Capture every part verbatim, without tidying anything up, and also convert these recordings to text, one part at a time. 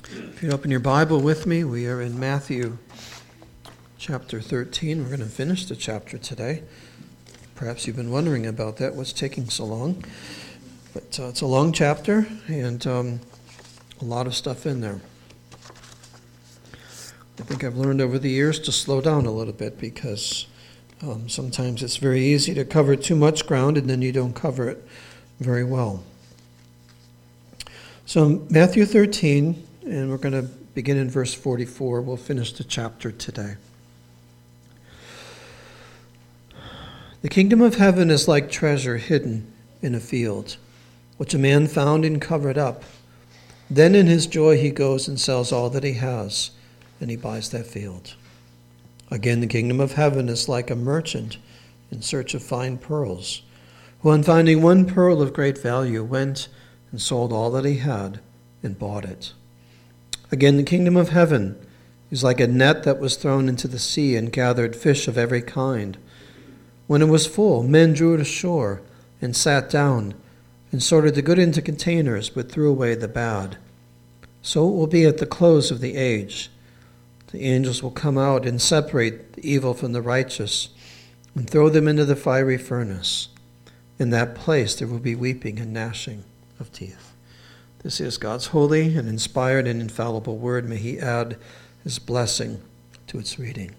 If you'd open your Bible with me, we are in Matthew chapter thirteen. We're going to finish the chapter today. Perhaps you've been wondering about that, what's taking so long. But uh, it's a long chapter and um, a lot of stuff in there. I think I've learned over the years to slow down a little bit because um, sometimes it's very easy to cover too much ground and then you don't cover it very well. So Matthew thirteen, and we're going to begin in verse forty-four. We'll finish the chapter today. The kingdom of heaven is like treasure hidden in a field, which a man found and covered up. Then in his joy he goes and sells all that he has, and he buys that field. Again, the kingdom of heaven is like a merchant in search of fine pearls, who on finding one pearl of great value went and sold all that he had and bought it. Again, the kingdom of heaven is like a net that was thrown into the sea and gathered fish of every kind. When it was full, men drew it ashore and sat down and sorted the good into containers, but threw away the bad. So it will be at the close of the age. The angels will come out and separate the evil from the righteous and throw them into the fiery furnace. In that place there will be weeping and gnashing of teeth. This is God's holy and inspired and infallible word. May he add his blessing to its reading.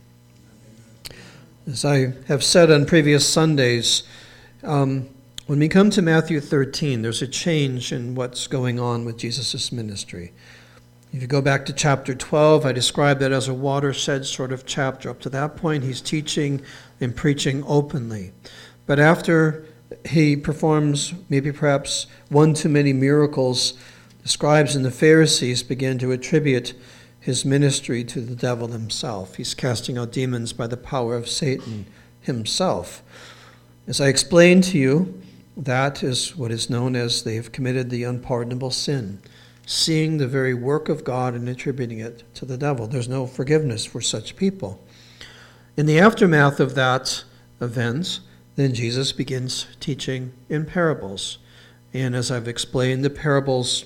As I have said on previous Sundays, um, when we come to Matthew thirteen, there's a change in what's going on with Jesus' ministry. If you go back to chapter twelve, I described that as a watershed sort of chapter. Up to that point, he's teaching and preaching openly. But after he performs maybe perhaps one too many miracles, the scribes and the Pharisees begin to attribute his ministry to the devil himself. He's casting out demons by the power of Satan himself. As I explained to you, that is what is known as they have committed the unpardonable sin, seeing the very work of God and attributing it to the devil. There's no forgiveness for such people. In the aftermath of that event, then Jesus begins teaching in parables. And as I've explained, the parables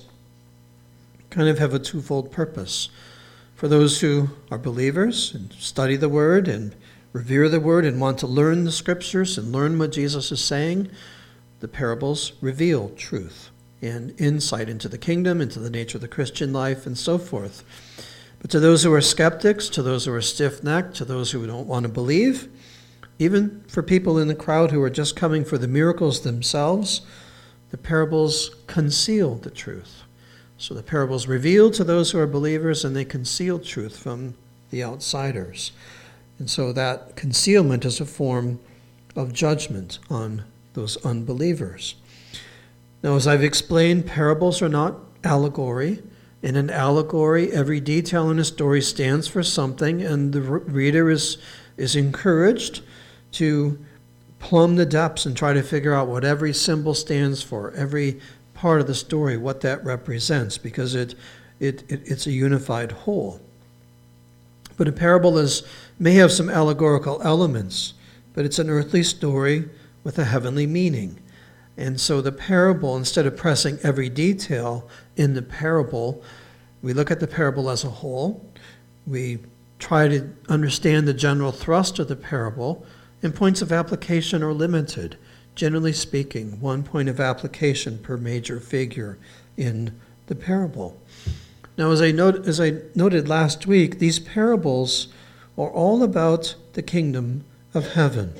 kind of have a twofold purpose. For those who are believers and study the Word and revere the Word and want to learn the Scriptures and learn what Jesus is saying, the parables reveal truth and insight into the kingdom, into the nature of the Christian life, and so forth. But to those who are skeptics, to those who are stiff-necked, to those who don't want to believe, even for people in the crowd who are just coming for the miracles themselves, the parables conceal the truth. So the parables reveal to those who are believers, and they conceal truth from the outsiders. And so that concealment is a form of judgment on those unbelievers. Now, as I've explained, parables are not allegory. In an allegory, every detail in a story stands for something, and the reader is, is encouraged to plumb the depths and try to figure out what every symbol stands for, every part of the story, what that represents, because it, it, it it's a unified whole. But a parable is may have some allegorical elements, but it's an earthly story with a heavenly meaning. And so the parable, instead of pressing every detail in the parable, we look at the parable as a whole. We try to understand the general thrust of the parable, and points of application are limited. Generally speaking, one point of application per major figure in the parable. Now, as I, note, as I noted last week, these parables are all about the kingdom of heaven.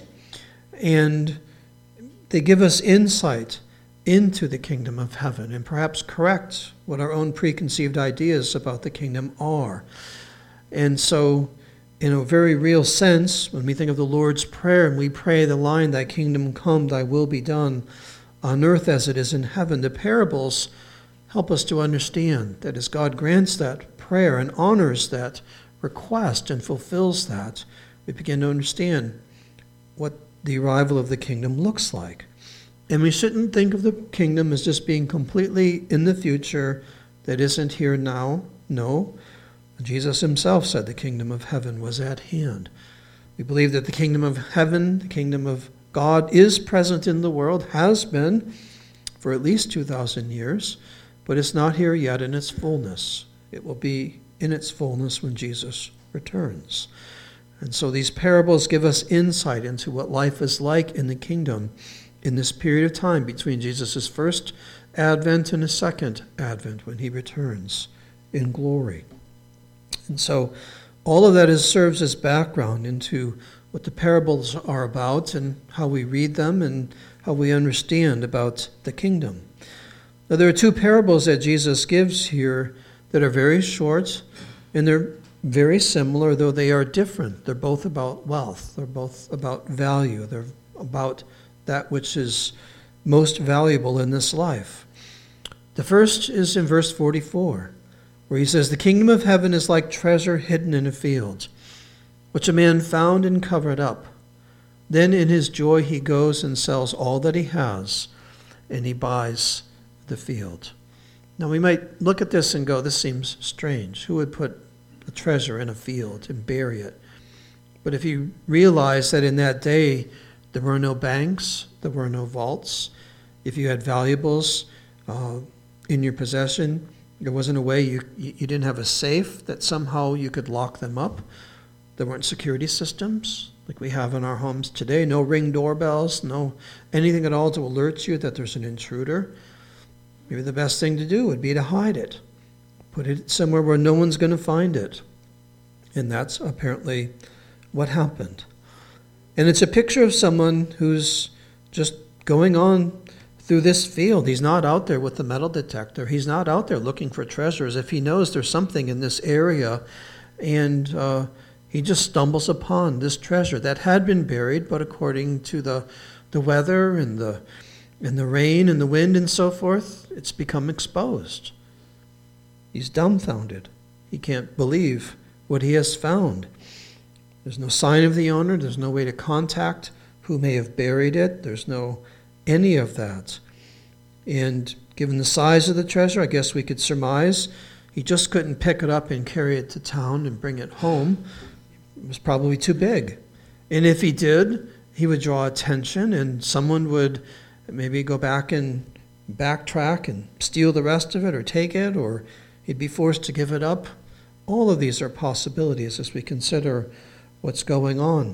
And they give us insight into the kingdom of heaven and perhaps correct what our own preconceived ideas about the kingdom are. And so, in a very real sense, when we think of the Lord's Prayer and we pray the line, "Thy kingdom come, thy will be done on earth as it is in heaven," the parables help us to understand that as God grants that prayer and honors that request and fulfills that, we begin to understand what the arrival of the kingdom looks like. And we shouldn't think of the kingdom as just being completely in the future that isn't here now. No. Jesus himself said the kingdom of heaven was at hand. We believe that the kingdom of heaven, the kingdom of God, is present in the world, has been for at least two thousand years, but it's not here yet in its fullness. It will be in its fullness when Jesus returns. And so these parables give us insight into what life is like in the kingdom in this period of time between Jesus' first advent and his second advent when he returns in glory. And so all of that is, serves as background into what the parables are about and how we read them and how we understand about the kingdom. Now, there are two parables that Jesus gives here that are very short, and they're very similar, though they are different. They're both about wealth. They're both about value. They're about that which is most valuable in this life. The first is in verse forty-four, where he says, "The kingdom of heaven is like treasure hidden in a field, which a man found and covered up. Then in his joy he goes and sells all that he has, and he buys the field." Now we might look at this and go, this seems strange. Who would put a treasure in a field and bury it? But if you realize that in that day there were no banks, there were no vaults, if you had valuables uh, in your possession, there wasn't a way, you, you didn't have a safe that somehow you could lock them up. There weren't security systems like we have in our homes today. No ring doorbells, no anything at all to alert you that there's an intruder. Maybe the best thing to do would be to hide it. Put it somewhere where no one's going to find it. And that's apparently what happened. And it's a picture of someone who's just going on through this field. He's not out there with the metal detector. He's not out there looking for treasures. If he knows there's something in this area, and uh, he just stumbles upon this treasure that had been buried, but according to the, the weather and the and the rain and the wind and so forth, it's become exposed. He's dumbfounded. He can't believe what he has found. There's no sign of the owner. There's no way to contact who may have buried it. There's no any of that. And given the size of the treasure, I guess we could surmise he just couldn't pick it up and carry it to town and bring it home. It was probably too big. And if he did, he would draw attention, and someone would maybe go back and backtrack and steal the rest of it or take it, or he'd be forced to give it up. All of these are possibilities as we consider what's going on.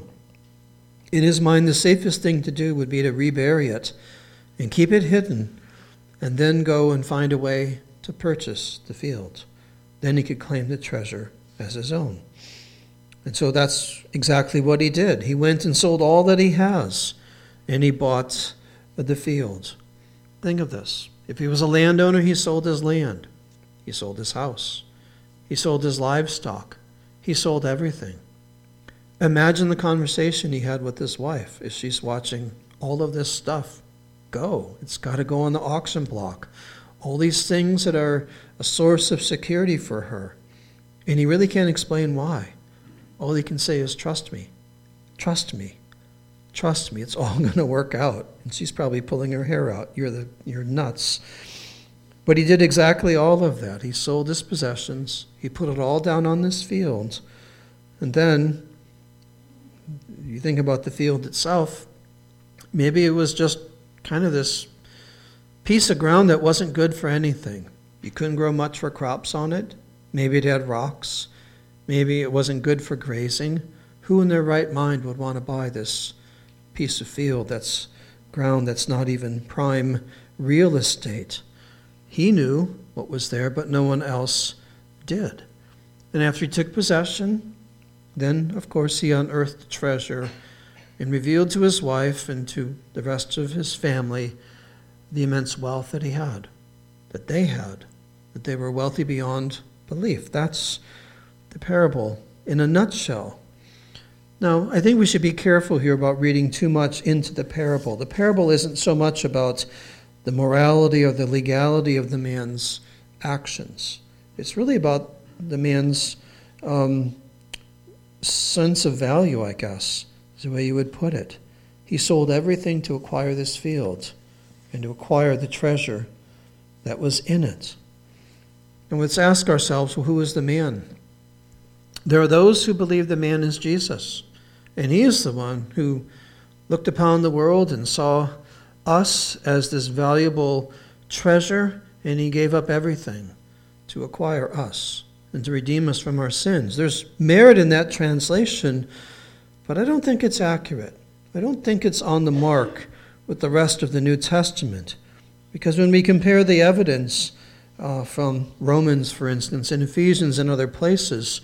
In his mind, the safest thing to do would be to rebury it and keep it hidden, and then go and find a way to purchase the field. Then he could claim the treasure as his own. And so that's exactly what he did. He went and sold all that he has, and he bought the field. Think of this. If he was a landowner, he sold his land. He sold his house. He sold his livestock. He sold everything. Imagine the conversation he had with his wife as she's watching all of this stuff go. It's got to go on the auction block. All these things that are a source of security for her. And he really can't explain why. All he can say is, trust me. Trust me. Trust me, it's all going to work out. And she's probably pulling her hair out. You're the you're nuts. But he did exactly all of that. He sold his possessions. He put it all down on this field. And then, you think about the field itself, maybe it was just kind of this piece of ground that wasn't good for anything. You couldn't grow much for crops on it. Maybe it had rocks. Maybe it wasn't good for grazing. Who in their right mind would want to buy this piece of field that's ground that's not even prime real estate? He knew what was there, but no one else did. And after he took possession, then, of course, he unearthed the treasure and revealed to his wife and to the rest of his family the immense wealth that he had, that they had, that they were wealthy beyond belief. That's the parable in a nutshell. Now, I think we should be careful here about reading too much into the parable. The parable isn't so much about the morality or the legality of the man's actions. It's really about the man's um, sense of value, I guess, is the way you would put it. He sold everything to acquire this field and to acquire the treasure that was in it. And let's ask ourselves, well, who is the man? There are those who believe the man is Jesus, and he is the one who looked upon the world and saw us as this valuable treasure, and he gave up everything to acquire us and to redeem us from our sins. There's merit in that translation, but I don't think it's accurate. I don't think it's on the mark with the rest of the New Testament. Because when we compare the evidence uh, from Romans, for instance, and Ephesians and other places,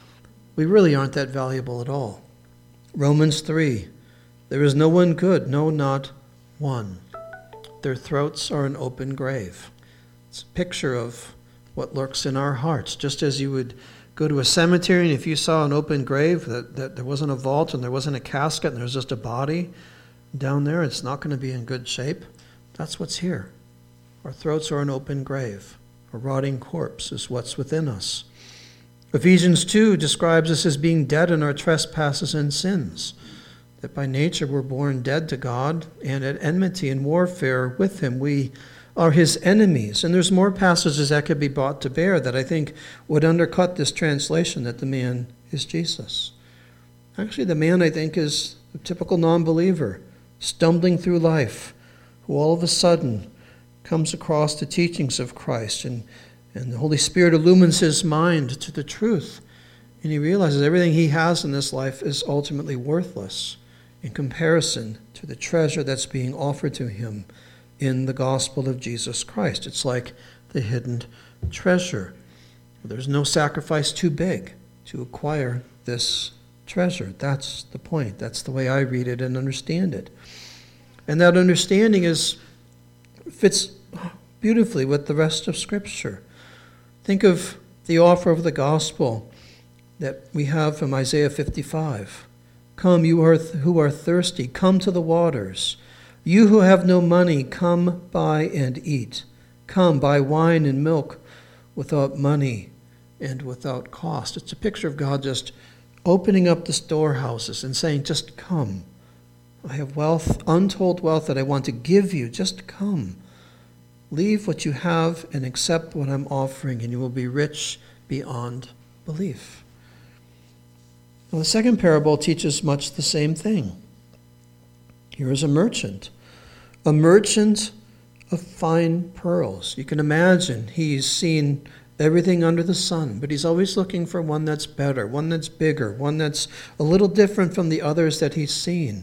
we really aren't that valuable at all. Romans three, there is no one good, no, not one. Their throats are an open grave. It's a picture of what lurks in our hearts. Just as you would go to a cemetery, and if you saw an open grave, that, that there wasn't a vault and there wasn't a casket and there was just a body down there, it's not going to be in good shape. That's what's here. Our throats are an open grave. A rotting corpse is what's within us. Ephesians two describes us as being dead in our trespasses and sins, that by nature we're born dead to God and at enmity and warfare with him. We are his enemies. And there's more passages that could be brought to bear that I think would undercut this translation that the man is Jesus. Actually, the man, I think, is a typical non-believer, stumbling through life, who all of a sudden comes across the teachings of Christ, and, and the Holy Spirit illumines his mind to the truth. And he realizes everything he has in this life is ultimately worthless in comparison to the treasure that's being offered to him in the gospel of Jesus Christ. It's like the hidden treasure. There's no sacrifice too big to acquire this treasure. That's the point. That's the way I read it and understand it. And that understanding is fits beautifully with the rest of Scripture. Think of the offer of the gospel that we have from Isaiah fifty-five. Come, you are th- who are thirsty, come to the waters. You who have no money, come buy and eat. Come, buy wine and milk without money and without cost. It's a picture of God just opening up the storehouses and saying, just come. I have wealth, untold wealth that I want to give you. Just come. Leave what you have and accept what I'm offering, and you will be rich beyond belief. Now, the second parable teaches much the same thing. Here is a merchant, a merchant of fine pearls. You can imagine he's seen everything under the sun, but he's always looking for one that's better, one that's bigger, one that's a little different from the others that he's seen.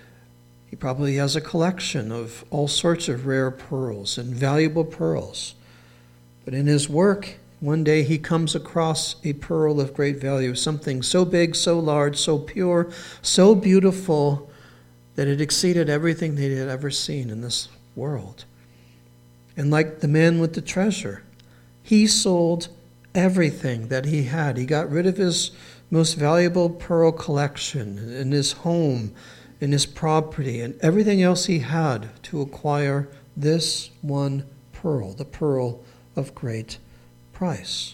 He probably has a collection of all sorts of rare pearls and valuable pearls. But in his work, one day he comes across a pearl of great value, something so big, so large, so pure, so beautiful that it exceeded everything that he had ever seen in this world. And like the man with the treasure, he sold everything that he had. He got rid of his most valuable pearl collection and his home and his property and everything else he had to acquire this one pearl, the pearl of great price.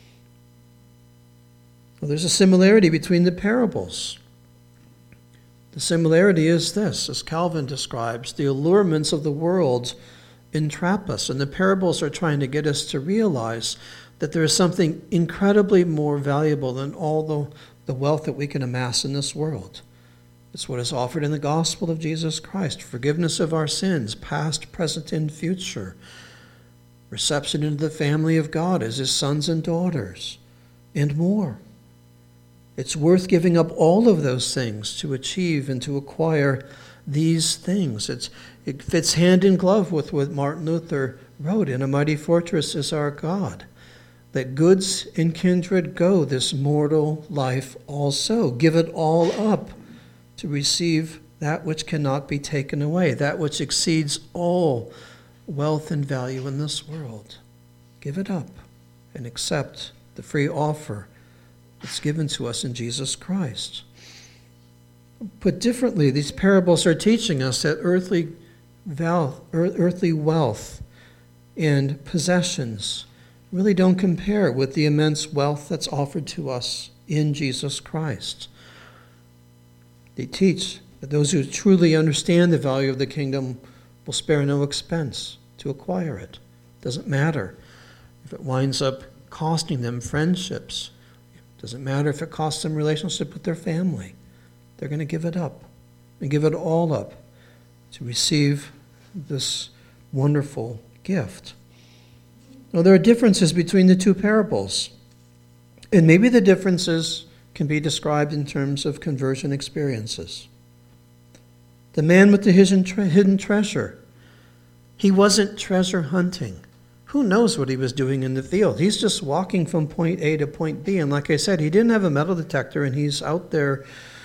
Well, there's a similarity between the parables. The similarity is this, as Calvin describes, the allurements of the world entrap us, and the parables are trying to get us to realize that there is something incredibly more valuable than all the, the wealth that we can amass in this world. It's what is offered in the gospel of Jesus Christ, forgiveness of our sins, past, present, and future, reception into the family of God as his sons and daughters, and more. It's worth giving up all of those things to achieve and to acquire these things. It's, it fits hand in glove with what Martin Luther wrote in A Mighty Fortress is Our God. Let goods and kindred go, this mortal life also. Give it all up to receive that which cannot be taken away, that which exceeds all wealth and value in this world. Give it up and accept the free offer that's given to us in Jesus Christ. Put differently, these parables are teaching us that earthly wealth, earthly wealth and possessions really don't compare with the immense wealth that's offered to us in Jesus Christ. They teach that those who truly understand the value of the kingdom will spare no expense to acquire it. It doesn't matter if it winds up costing them friendships. It doesn't matter if it costs them relationship with their family. They're going to give it up and give it all up to receive this wonderful gift. Now, there are differences between the two parables. And maybe the differences can be described in terms of conversion experiences. The man with the hidden, tre- hidden treasure, he wasn't treasure hunting. Who knows what he was doing in the field? He's just walking from point A to point B. And like I said, he didn't have a metal detector, and he's out there,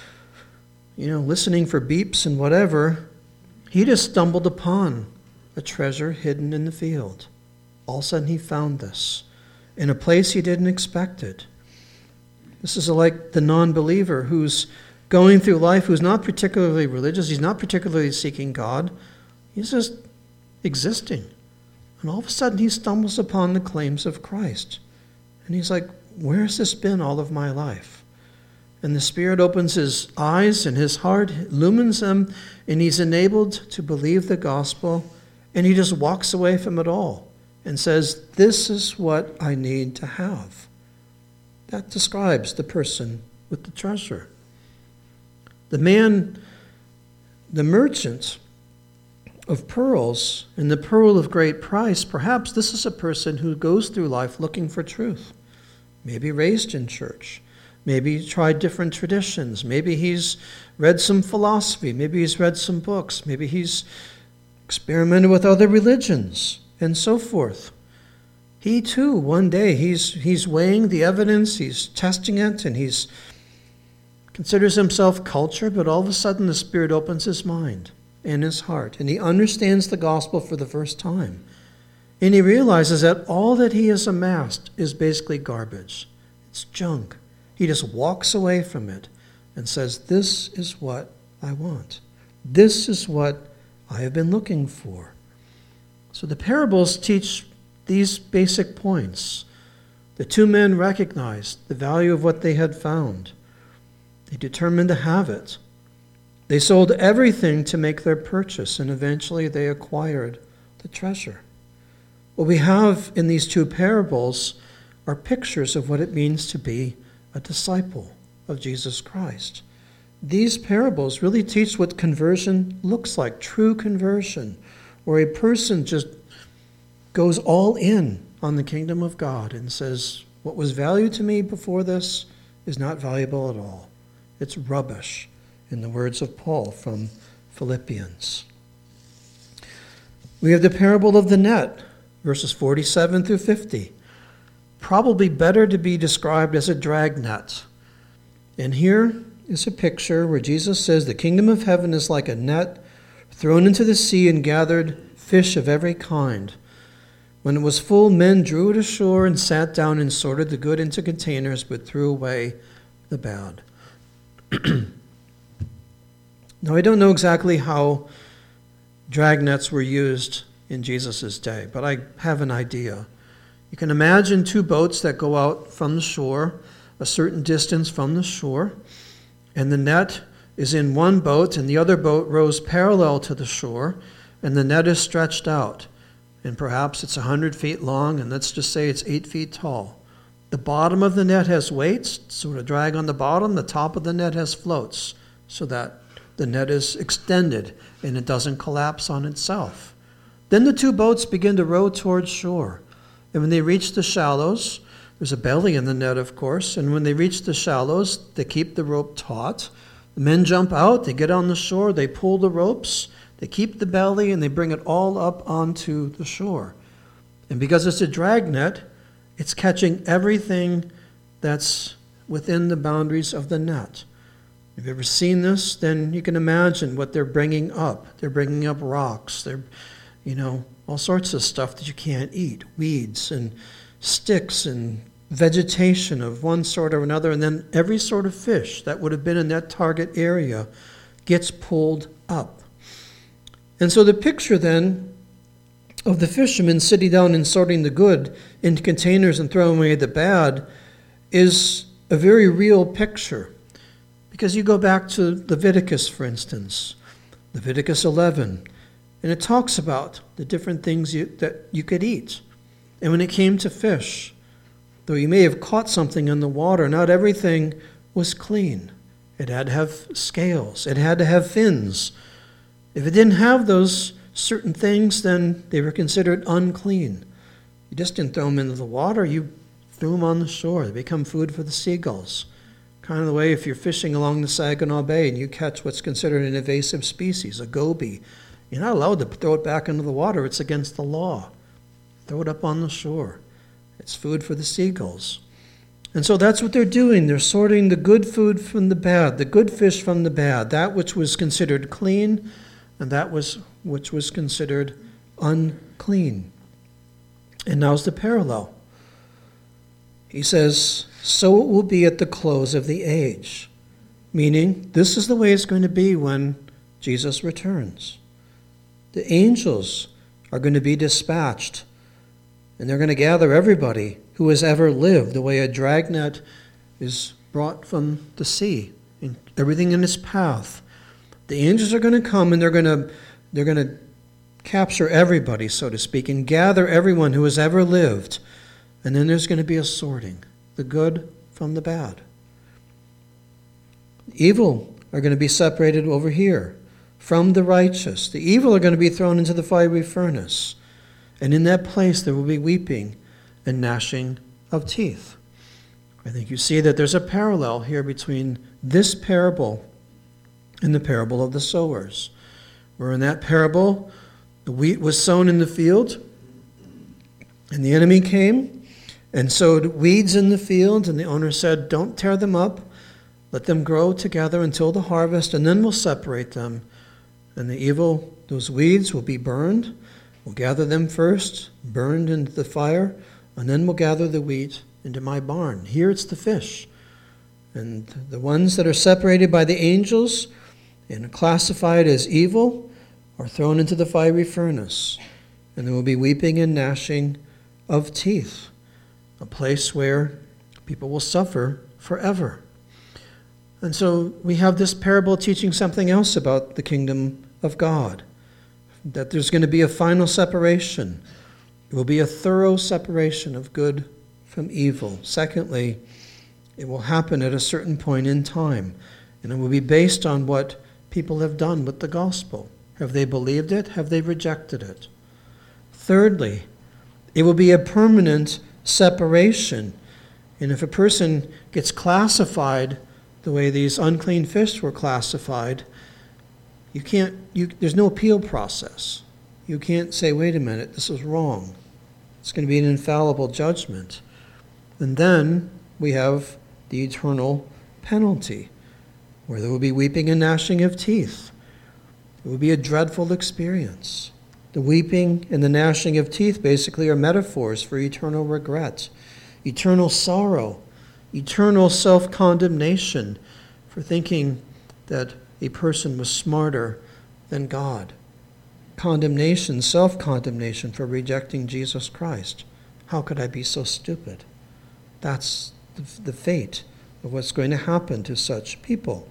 you know, listening for beeps and whatever. He just stumbled upon a treasure hidden in the field. All of a sudden he found this in a place he didn't expect it. This is like the non-believer who's going through life, who's not particularly religious, he's not particularly seeking God, he's just existing. And all of a sudden he stumbles upon the claims of Christ. And he's like, where's this been all of my life? And the Spirit opens his eyes and his heart, illumines them, and he's enabled to believe the gospel, and he just walks away from it all and says, this is what I need to have. That describes the person with the treasure. The man, the merchant of pearls and the pearl of great price, perhaps this is a person who goes through life looking for truth. Maybe raised in church. Maybe he's tried different traditions. Maybe he's read some philosophy. Maybe he's read some books. Maybe he's experimented with other religions and so forth. He too, one day, he's he's weighing the evidence, he's testing it, and he's considers himself cultured, but all of a sudden the Spirit opens his mind and his heart, and he understands the gospel for the first time. And he realizes that all that he has amassed is basically garbage. It's junk. He just walks away from it and says, this is what I want. This is what I have been looking for. So the parables teach these basic points. The two men recognized the value of what they had found. They determined to have it. They sold everything to make their purchase, and eventually they acquired the treasure. What we have in these two parables are pictures of what it means to be a disciple of Jesus Christ. These parables really teach what conversion looks like, true conversion, where a person just goes all in on the kingdom of God and says, what was valued to me before this is not valuable at all. It's rubbish, in the words of Paul from Philippians. We have the parable of the net, verses forty-seven through fifty. Probably better to be described as a dragnet. And here is a picture where Jesus says the kingdom of heaven is like a net thrown into the sea and gathered fish of every kind. When it was full, men drew it ashore and sat down and sorted the good into containers, but threw away the bad. Now, I don't know exactly how dragnets were used in Jesus' day, but I have an idea. You can imagine two boats that go out from the shore, a certain distance from the shore, and the net is in one boat, and the other boat rows parallel to the shore, and the net is stretched out. And perhaps it's one hundred feet long, and let's just say it's eight feet tall. The bottom of the net has weights, so to drag on the bottom. The top of the net has floats, so that the net is extended and it doesn't collapse on itself. Then the two boats begin to row towards shore. And when they reach the shallows, there's a belly in the net, of course, and when they reach the shallows, they keep the rope taut. The men jump out, they get on the shore, they pull the ropes, they keep the belly, and they bring it all up onto the shore. And because it's a dragnet, it's catching everything that's within the boundaries of the net. If you've ever seen this, then you can imagine what they're bringing up. They're bringing up rocks. They're, you know, all sorts of stuff that you can't eat. Weeds and sticks and vegetation of one sort or another. And then every sort of fish that would have been in that target area gets pulled up. And so the picture then of the fishermen sitting down and sorting the good into containers and throwing away the bad is a very real picture. Because you go back to Leviticus, for instance, Leviticus eleven, and it talks about the different things you, that you could eat. And when it came to fish, though you may have caught something in the water, not everything was clean. It had to have scales. It had to have fins. If it didn't have those certain things, then they were considered unclean. You just didn't throw them into the water. You threw them on the shore. They become food for the seagulls. Kind of the way if you're fishing along the Saginaw Bay and you catch what's considered an invasive species, a goby, you're not allowed to throw it back into the water. It's against the law. Throw it up on the shore. It's food for the seagulls. And so that's what they're doing. They're sorting the good food from the bad, the good fish from the bad, that which was considered clean and that was which was considered unclean. And now's the parallel. He says, so it will be at the close of the age. Meaning, this is the way it's going to be when Jesus returns. The angels are going to be dispatched, and they're going to gather everybody who has ever lived, the way a dragnet is brought from the sea, and everything in its path. The angels are going to come, and they're going to they're going to capture everybody, so to speak, and gather everyone who has ever lived. And then there's going to be a sorting, the good from the bad. The evil are going to be separated over here from the righteous. The evil are going to be thrown into the fiery furnace. And in that place there will be weeping and gnashing of teeth. I think you see that there's a parallel here between this parable and the parable of the sowers. Where in that parable, the wheat was sown in the field, and the enemy came and sowed weeds in the field, and the owner said, don't tear them up, let them grow together until the harvest, and then we'll separate them. And the evil, those weeds will be burned. We'll gather them first, burned into the fire, and then we'll gather the wheat into my barn. Here it's the fish. And the ones that are separated by the angels and classified as evil are thrown into the fiery furnace. And there will be weeping and gnashing of teeth, a place where people will suffer forever. And so we have this parable teaching something else about the kingdom of God, that there's going to be a final separation. It will be a thorough separation of good from evil. Secondly, it will happen at a certain point in time, and it will be based on what people have done with the gospel. Have they believed it? Have they rejected it? Thirdly, it will be a permanent separation. And if a person gets classified the way these unclean fish were classified, you can't, you, there's no appeal process. You can't say, wait a minute, this is wrong. It's going to be an infallible judgment. And then we have the eternal penalty, where there will be weeping and gnashing of teeth. It will be a dreadful experience. The weeping and the gnashing of teeth basically are metaphors for eternal regret, eternal sorrow, eternal self-condemnation for thinking that a person was smarter than God. Condemnation, self-condemnation for rejecting Jesus Christ. How could I be so stupid? That's the, the fate of what's going to happen to such people.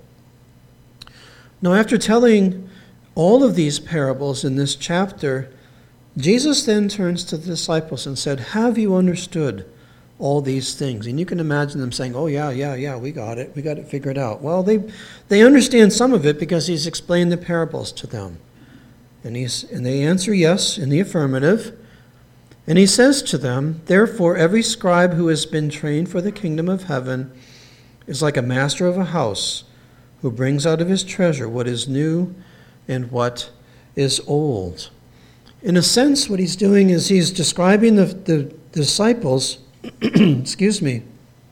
Now, after telling all of these parables in this chapter, Jesus then turns to the disciples and said, have you understood all these things? And you can imagine them saying, oh yeah, yeah, yeah, we got it. We got it figured out. Well, they they understand some of it because he's explained the parables to them. And, he's, and they answer yes in the affirmative. And he says to them, therefore, every scribe who has been trained for the kingdom of heaven is like a master of a house who brings out of his treasure what is new and what is old. In a sense, what he's doing is he's describing the, the disciples, excuse me,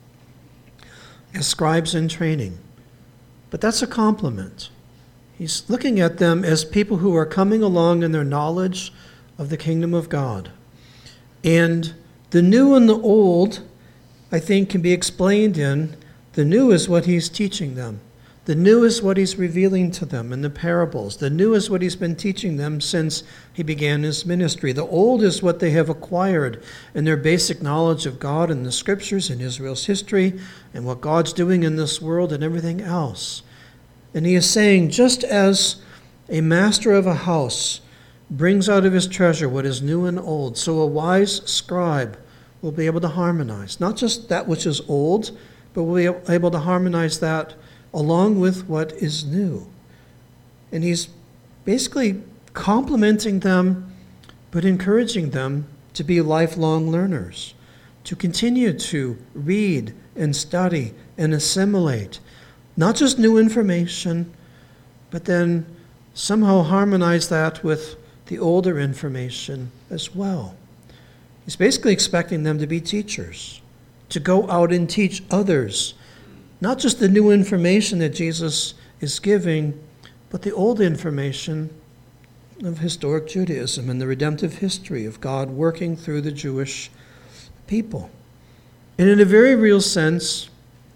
as scribes in training. But that's a compliment. He's looking at them as people who are coming along in their knowledge of the kingdom of God. And the new and the old, I think, can be explained in the new is what he's teaching them. The new is what he's revealing to them in the parables. The new is what he's been teaching them since he began his ministry. The old is what they have acquired in their basic knowledge of God and the scriptures and Israel's history and what God's doing in this world and everything else. And he is saying, just as a master of a house brings out of his treasure what is new and old, so a wise scribe will be able to harmonize. Not just that which is old, but will be able to harmonize that along with what is new. And he's basically complimenting them, but encouraging them to be lifelong learners, to continue to read and study and assimilate, not just new information, but then somehow harmonize that with the older information as well. He's basically expecting them to be teachers, to go out and teach others, not just the new information that Jesus is giving, but the old information of historic Judaism and the redemptive history of God working through the Jewish people. And in a very real sense,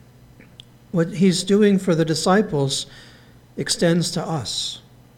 what he's doing for the disciples extends to us.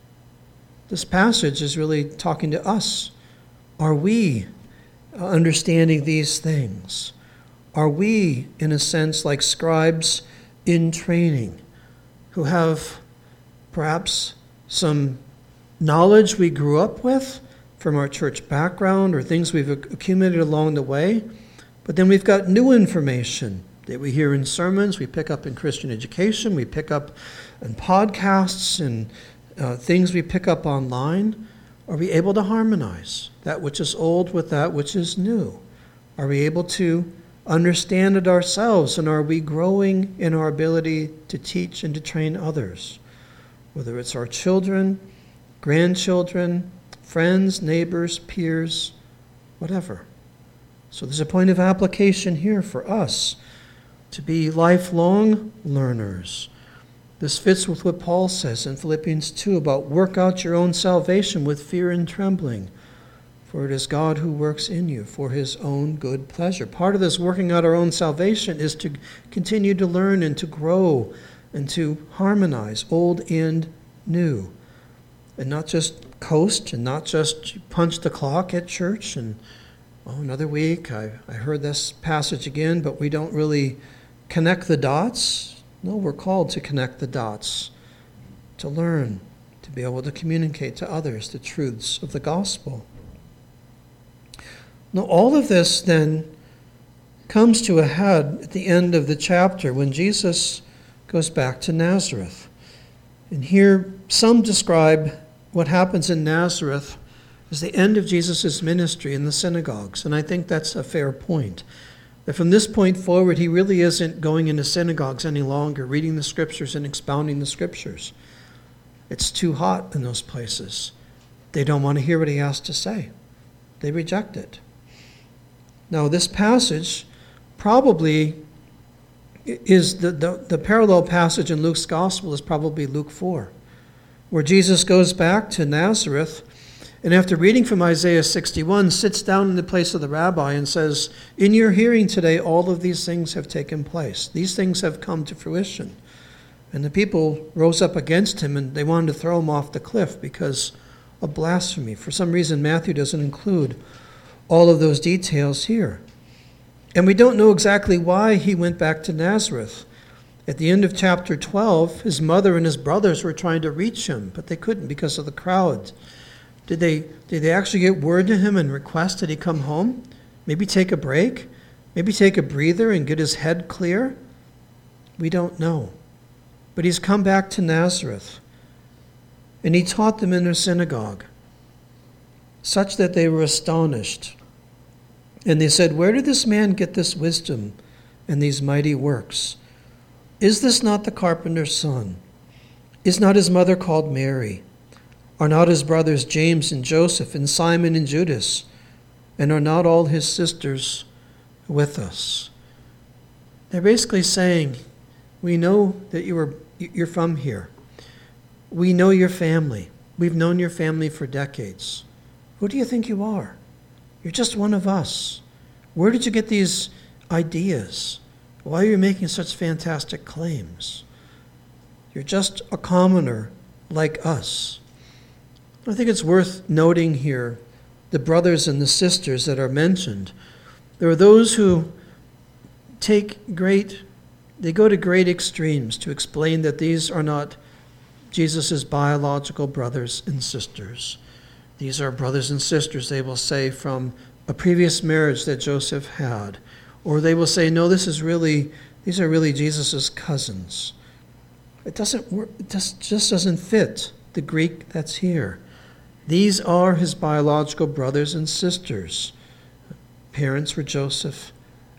This passage is really talking to us. Are we understanding these things? Are we, in a sense, like scribes in training, who have perhaps some knowledge we grew up with from our church background or things we've accumulated along the way, but then we've got new information that we hear in sermons, we pick up in Christian education, we pick up in podcasts and uh, things we pick up online. Are we able to harmonize that which is old with that which is new? Are we able to understand it ourselves, and are we growing in our ability to teach and to train others? Whether it's our children, grandchildren, friends, neighbors, peers, whatever. So there's a point of application here for us to be lifelong learners. This fits with what Paul says in Philippians two about work out your own salvation with fear and trembling, for it is God who works in you for his own good pleasure. Part of this working out our own salvation is to continue to learn and to grow and to harmonize old and new, and not just coast and not just punch the clock at church and, oh, another week, I, I heard this passage again, but we don't really connect the dots. No, we're called to connect the dots, to learn, to be able to communicate to others the truths of the gospel. Now, all of this then comes to a head at the end of the chapter when Jesus goes back to Nazareth. And here some describe what happens in Nazareth as the end of Jesus' ministry in the synagogues. And I think that's a fair point. That from this point forward, he really isn't going into synagogues any longer, reading the scriptures and expounding the scriptures. It's too hot in those places. They don't want to hear what he has to say. They reject it. Now, this passage probably is the, the, the parallel passage in Luke's gospel is probably Luke four, where Jesus goes back to Nazareth, and after reading from Isaiah sixty-one, sits down in the place of the rabbi and says, in your hearing today, all of these things have taken place. These things have come to fruition. And the people rose up against him, and they wanted to throw him off the cliff because of blasphemy. For some reason, Matthew doesn't include all of those details here. And we don't know exactly why he went back to Nazareth. At the end of chapter twelve, his mother and his brothers were trying to reach him, but they couldn't because of the crowd. Did they, did they actually get word to him and request that he come home? Maybe take a break? Maybe take a breather and get his head clear? We don't know. But he's come back to Nazareth, and he taught them in their synagogue, such that they were astonished. And they said, where did this man get this wisdom and these mighty works? Is this not the carpenter's son? Is not his mother called Mary? Are not his brothers James and Joseph and Simon and Judas? And are not all his sisters with us? They're basically saying, we know that you were, you're from here. We know your family. We've known your family for decades. Who do you think you are? You're just one of us. Where did you get these ideas? Why are you making such fantastic claims? You're just a commoner like us. I think it's worth noting here the brothers and the sisters that are mentioned. There are those who take great, they go to great extremes to explain that these are not Jesus' biological brothers and sisters. These are brothers and sisters, they will say, from a previous marriage that Joseph had. Or they will say, no, this is really, these are really Jesus' cousins. It doesn't work, it just, just doesn't fit the Greek that's here. These are his biological brothers and sisters. Parents were Joseph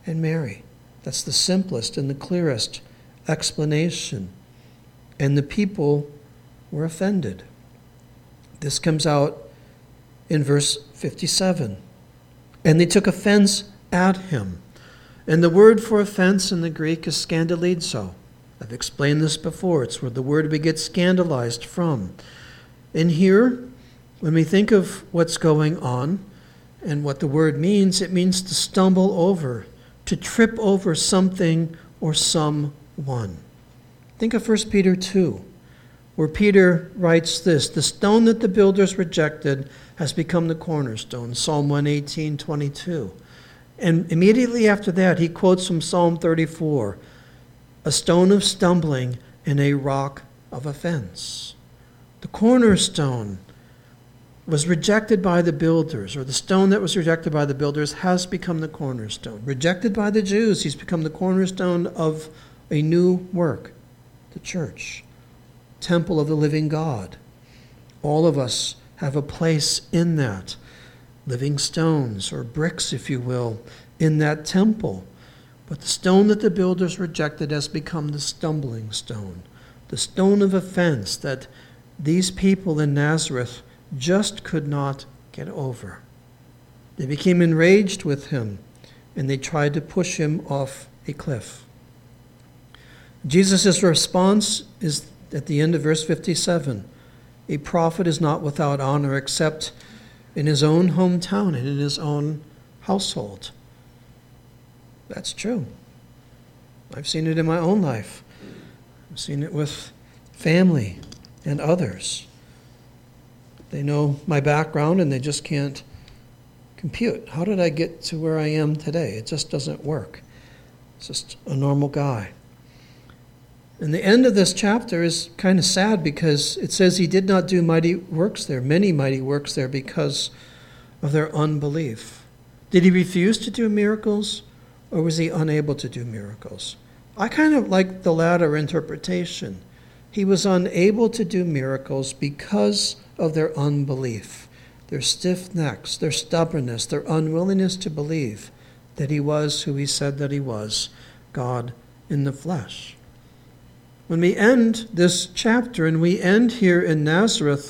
and Mary. That's the simplest and the clearest explanation. And the people were offended. This comes out in verse fifty-seven. And they took offense at him. And the word for offense in the Greek is scandalizo. I've explained this before. It's where the word we get scandalized from. And here, when we think of what's going on and what the word means, it means to stumble over, to trip over something or someone. Think of First Peter two, where Peter writes this: the stone that the builders rejected has become the cornerstone, Psalm one eighteen, twenty-two. And immediately after that, he quotes from Psalm thirty-four, a stone of stumbling and a rock of offense. The cornerstone was rejected by the builders, or the stone that was rejected by the builders has become the cornerstone. Rejected by the Jews, he's become the cornerstone of a new work, the church, temple of the living God. All of us have a place in that, living stones, or bricks, if you will, in that temple. But the stone that the builders rejected has become the stumbling stone, the stone of offense that these people in Nazareth just could not get over. They became enraged with him, and they tried to push him off a cliff. Jesus' response is at the end of verse fifty-seven. A prophet is not without honor except in his own hometown and in his own household. That's true. I've seen it in my own life. I've seen it with family and others. They know my background and they just can't compute. How did I get to where I am today? It just doesn't work. It's just a normal guy. And the end of this chapter is kind of sad because it says he did not do mighty works there, many mighty works there, because of their unbelief. Did he refuse to do miracles, or was he unable to do miracles? I kind of like the latter interpretation. He was unable to do miracles because of their unbelief, their stiff necks, their stubbornness, their unwillingness to believe that he was who he said that he was, God in the flesh. When we end this chapter, and we end here in Nazareth,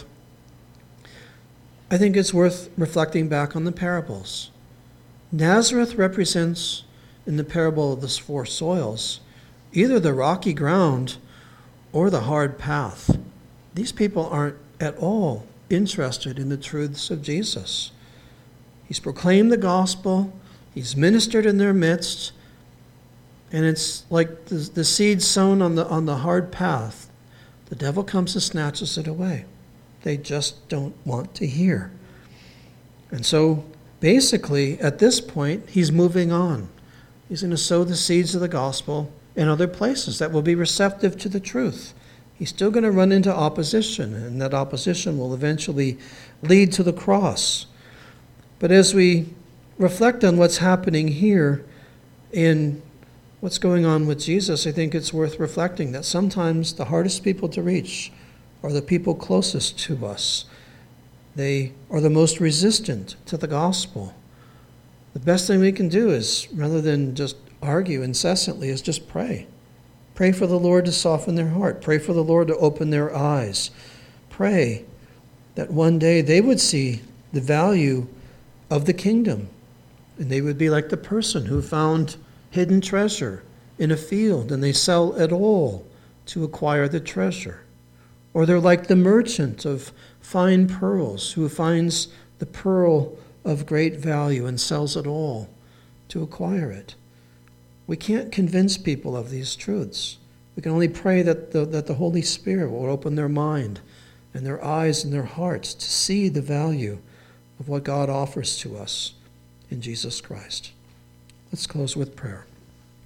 I think it's worth reflecting back on the parables. Nazareth represents, in the parable of the four soils, either the rocky ground or the hard path. These people aren't at all interested in the truths of Jesus. He's proclaimed the gospel, he's ministered in their midst, and it's like the, the seed sown on the on the hard path. The devil comes and snatches it away. They just don't want to hear. And so basically, at this point, he's moving on. He's going to sow the seeds of the gospel in other places that will be receptive to the truth. He's still going to run into opposition, and that opposition will eventually lead to the cross. But as we reflect on what's happening here in what's going on with Jesus, I think it's worth reflecting that sometimes the hardest people to reach are the people closest to us. They are the most resistant to the gospel. The best thing we can do is, rather than just argue incessantly, is just pray. Pray for the Lord to soften their heart. Pray for the Lord to open their eyes. Pray that one day they would see the value of the kingdom, and they would be like the person who found hidden treasure in a field, and they sell it all to acquire the treasure. Or they're like the merchant of fine pearls who finds the pearl of great value and sells it all to acquire it. We can't convince people of these truths. We can only pray that the, that the Holy Spirit will open their mind and their eyes and their hearts to see the value of what God offers to us in Jesus Christ. Let's close with prayer.